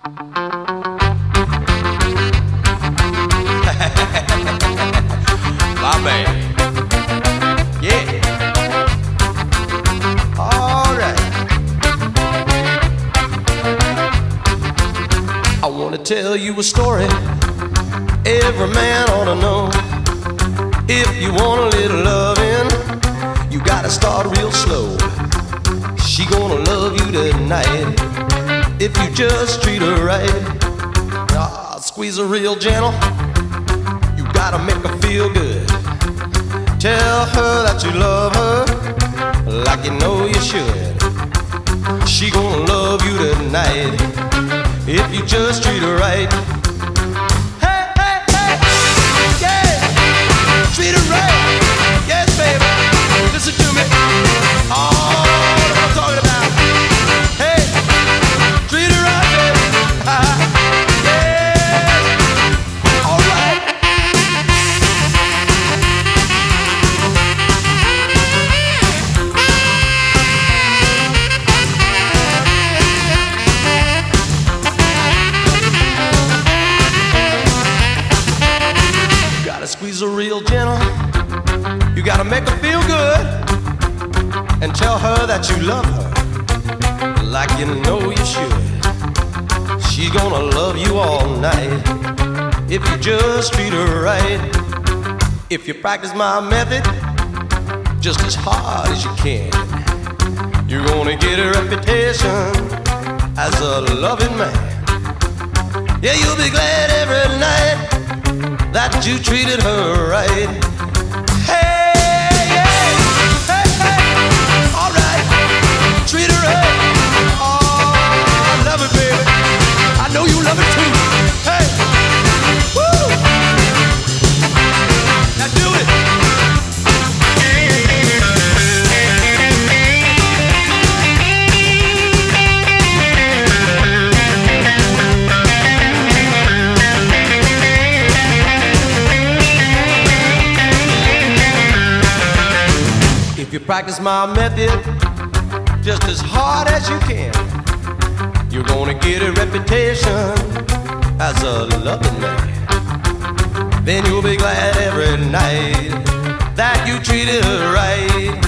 My man. Yeah. All right. I want to tell you a story every man ought to know. If you want a little loving, you gotta start real slow. She gonna love you tonight if you just treat her right. Squeeze her real gentle, you gotta make her feel good. Tell her that you love her like you know you should. She gonna love you tonight if you just treat her right. Hey, hey, hey, yeah, treat her right. Yes, baby, listen to me. Oh, what I'm talking about. Hey, treat her right, baby. Yeah, all right. You gotta squeeze her real gentle. You gotta make her feel good and tell her that you love her like you know you should. She's gonna love you all night if you just treat her right. If you practice my method just as hard as you can, you're gonna get a reputation as a loving man. Yeah, you'll be glad every night that you treated her right. Treat her right. Oh, I love it, baby. I know you love it too. Hey, woo! Now do it. If you practice my method just as hard as you can, you're gonna get a reputation as a loving man. Then you'll be glad every night that you treated her right.